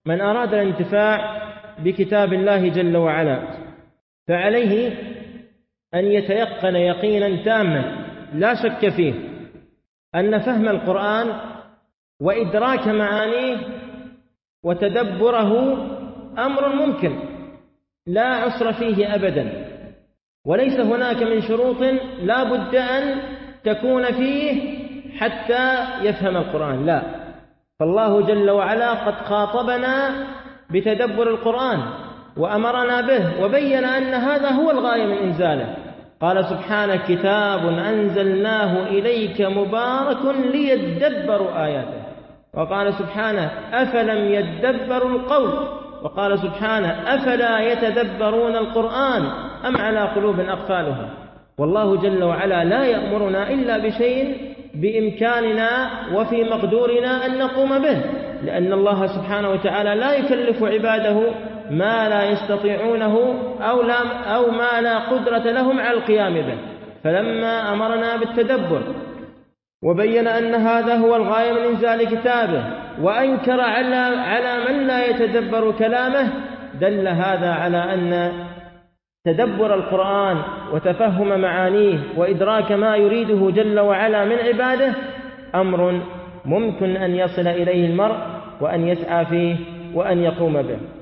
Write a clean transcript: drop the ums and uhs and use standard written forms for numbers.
من أراد الانتفاع بكتاب الله جل وعلا فعليه أن يتيقن يقينا تاما لا شك فيه أن فهم القرآن وإدراك معانيه وتدبره أمر ممكن لا عسر فيه أبدا، وليس هناك من شروط لا بد أن تكون فيه حتى يفهم القرآن، لا. فالله جل وعلا قد خاطبنا بتدبر القرآن وأمرنا به وبين أن هذا هو الغاية من إنزاله. قال سبحانه: كتاب أنزلناه إليك مبارك ليدبروا آياته. وقال سبحانه: أفلم يدبروا القول. وقال سبحانه: أفلا يتدبرون القرآن أم على قلوب أقفالها. والله جل وعلا لا يأمرنا إلا بشيء بإمكاننا وفي مقدورنا أن نقوم به، لأن الله سبحانه وتعالى لا يكلف عباده ما لا يستطيعونه أو ما لا قدرة لهم على القيام به. فلما أمرنا بالتدبر وبين أن هذا هو الغاية من إنزال كتابه وأنكر على من لا يتدبر كلامه، دل هذا على أن تدبر القرآن وتفهم معانيه وإدراك ما يريده جل وعلا من عباده أمر ممكن أن يصل إليه المرء وأن يسعى فيه وأن يقوم به.